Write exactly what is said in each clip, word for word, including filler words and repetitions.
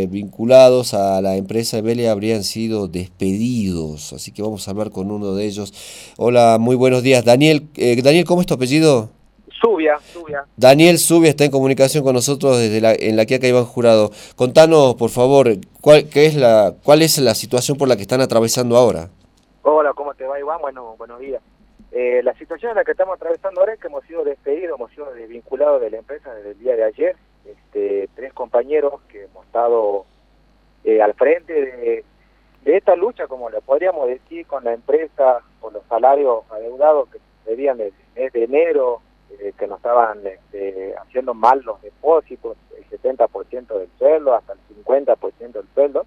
vinculados a la empresa Velia habrían sido despedidos, así que vamos a hablar con uno de ellos. Hola, muy buenos días. Daniel, eh, Daniel, ¿cómo es tu apellido? Subia, Subia. Daniel Zubia está en comunicación con nosotros desde la, en la Quiaca Iván Jurado. Contanos, por favor, cuál, qué es la, cuál es la situación por la que están atravesando ahora. Hola, ¿cómo te va, Iván? Bueno, buenos días. Eh, la situación en la que estamos atravesando ahora es que hemos sido despedidos, hemos sido desvinculados de la empresa desde el día de ayer. Este, tres compañeros que hemos estado eh, al frente de, de esta lucha, como le podríamos decir, con la empresa, por los salarios adeudados que se debían desde el mes de enero, eh, que nos estaban este, haciendo mal los depósitos, el setenta por ciento del sueldo, hasta el cincuenta por ciento del sueldo.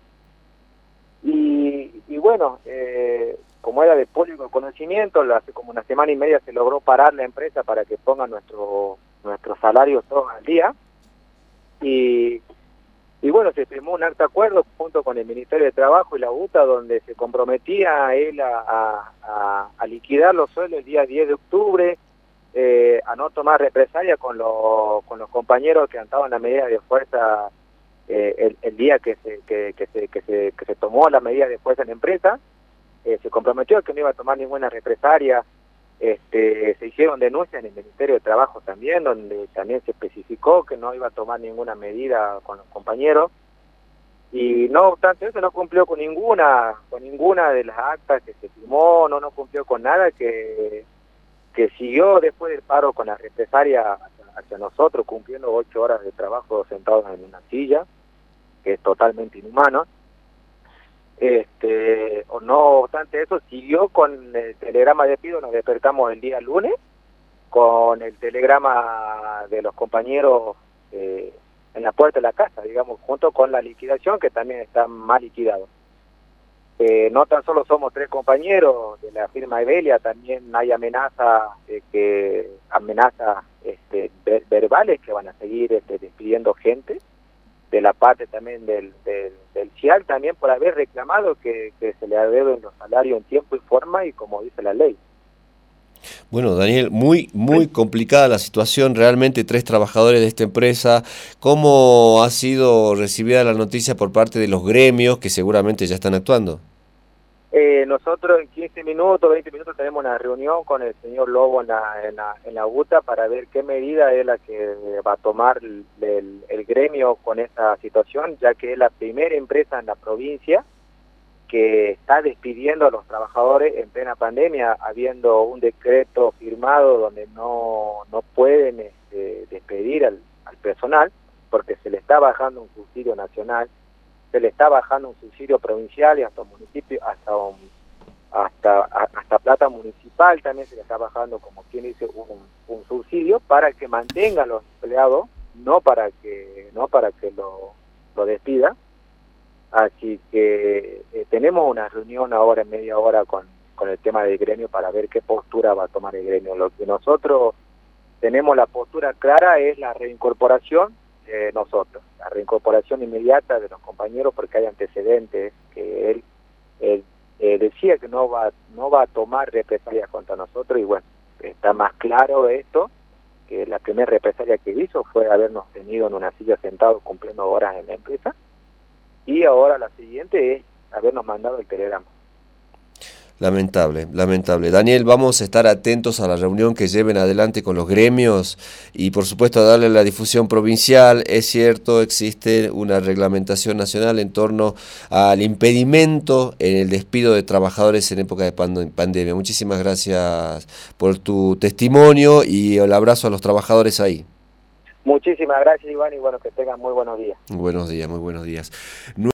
Y, y bueno, eh, como era de público conocimiento, hace como una semana y media se logró parar la empresa para que pongan nuestro, nuestros salarios todos al día. Y, y bueno, se firmó un acta de acuerdo junto con el Ministerio de Trabajo y la UTA, donde se comprometía a él a, a, a, a liquidar los sueldos el día diez de octubre, eh, a no tomar represalia con, lo, con los compañeros que andaban a medida de fuerza. Eh, el, el día que se, que, que, se, que, se, que se tomó la medida de fuerza en la empresa, eh, se comprometió que no iba a tomar ninguna represalia. Este, se hicieron denuncias en el Ministerio de Trabajo también, donde también se especificó que no iba a tomar ninguna medida con los compañeros, y no obstante eso no cumplió con ninguna con ninguna de las actas que se firmó, no, no cumplió con nada, que, que siguió después del paro con la represalia hacia, hacia nosotros, cumpliendo ocho horas de trabajo sentados en una silla, que es totalmente inhumano. Este, o no obstante eso, siguió con el telegrama de pido. Nos despertamos el día lunes con el telegrama de los compañeros eh, en la puerta de la casa, digamos, junto con la liquidación, que también está mal liquidado. Eh, no tan solo somos tres compañeros de la firma Velia, también hay amenazas eh, que amenazas este, ver, verbales que van a seguir este, despidiendo gente, de la parte también del, del, del CIAL, también por haber reclamado que, que se le adeuden los salarios en tiempo y forma y como dice la ley. Bueno, Daniel, muy, muy complicada la situación, realmente tres trabajadores de esta empresa. ¿Cómo ha sido recibida la noticia por parte de los gremios que seguramente ya están actuando? Eh, nosotros en quince minutos, veinte minutos tenemos una reunión con el señor Lobo en la, en la, en la UTA para ver qué medida es la que va a tomar el, el, el gremio con esta situación, ya que es la primera empresa en la provincia que está despidiendo a los trabajadores en plena pandemia, habiendo un decreto firmado donde no, no pueden este, despedir al, al personal porque se le está bajando un subsidio nacional, se le está bajando un subsidio provincial y hasta un municipio, hasta un, hasta hasta plata municipal también se le está bajando, como quien dice, un, un subsidio para que mantengan los empleados, no para que no para que lo, lo despidan. Así que eh, tenemos una reunión ahora en media hora con, con el tema del gremio para ver qué postura va a tomar el gremio. Lo que nosotros tenemos la postura clara es la reincorporación de nosotros, la reincorporación inmediata de los compañeros, porque hay antecedentes que él, él, él decía que no va, no va a tomar represalias contra nosotros, y bueno, está más claro esto, que la primera represalia que hizo fue habernos tenido en una silla sentados cumpliendo horas en la empresa. Y ahora la siguiente es habernos mandado el telegrama. Lamentable, lamentable. Daniel, vamos a estar atentos a la reunión que lleven adelante con los gremios y por supuesto a darle la difusión provincial. Es cierto, existe una reglamentación nacional en torno al impedimento en el despido de trabajadores en época de pandemia. Muchísimas gracias por tu testimonio y el abrazo a los trabajadores ahí. Muchísimas gracias, Iván, y bueno, que tengan muy buenos días. Buenos días, muy buenos días.